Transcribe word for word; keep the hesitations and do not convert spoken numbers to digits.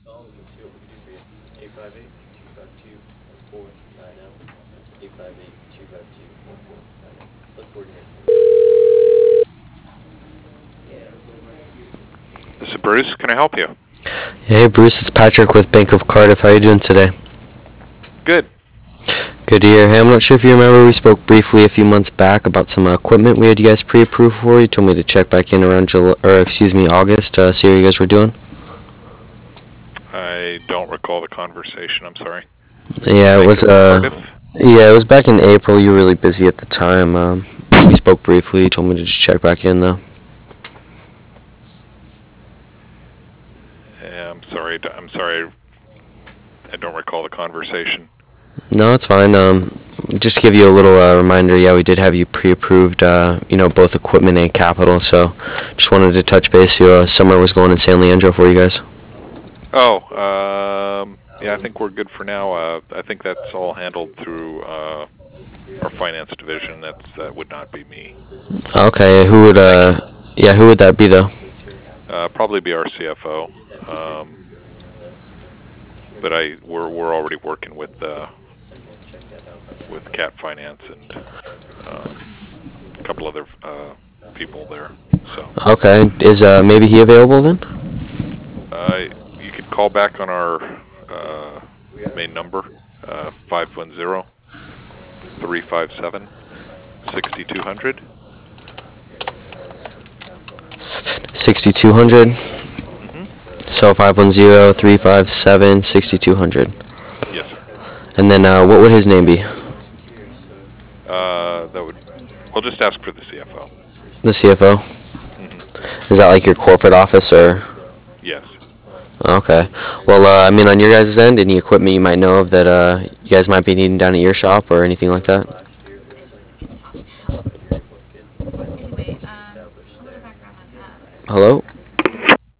This is Bruce. Can I help you? Hey Bruce, it's Patrick with Bank of Cardiff. How are you doing today? Good. Good to hear. Hey, I'm not sure if you remember, we spoke briefly a few months back about some uh, equipment we had you guys pre-approved for. You told me to check back in around July, or excuse me, August, uh, see how you guys were doing. I don't recall the conversation. I'm sorry. Yeah, it Bank was. of Uh, Cardiff? yeah, it was back in April. You were really busy at the time. Um, we spoke briefly. You told me to just check back in though. Yeah, I'm sorry. I'm sorry. I don't recall the conversation. No, it's fine. Um, just to give you a little uh, reminder, yeah, we did have you pre-approved, uh, you know, both equipment and capital. So, just wanted to touch base. Uh, summer was going in San Leandro for you guys. Oh, um, yeah, I think we're good for now. Uh, I think that's all handled through uh, our finance division. That's that would not be me. Okay, who would? Thank you. Uh, yeah, who would that be though? Uh, probably be our C F O. Um, but I we're we're already working with uh, with Cat Finance and um, a couple other uh, people there. So Okay, is uh maybe he available then? uh, you could call back on our uh, main number, uh, five one zero, three five seven, six two zero zero. Sixty-two hundred. Mm-hmm. So five one zero three five seven sixty-two hundred. Yes, sir. And then uh, what would his name be? Uh, that would. We'll just ask for the C F O. The C F O. Mm-hmm. Is that like your corporate office or? Yes. Okay. Well, uh, I mean, on your guys' end, any equipment you might know of that uh, you guys might be needing down at your shop or anything like that? Hello?